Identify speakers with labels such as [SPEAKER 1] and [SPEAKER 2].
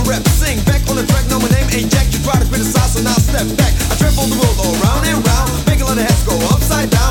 [SPEAKER 1] rep, sing back on the track. No, my name ain't Jack. You try to criticize, so now step back. I trample the world all round and round, make a lot of heads go upside down.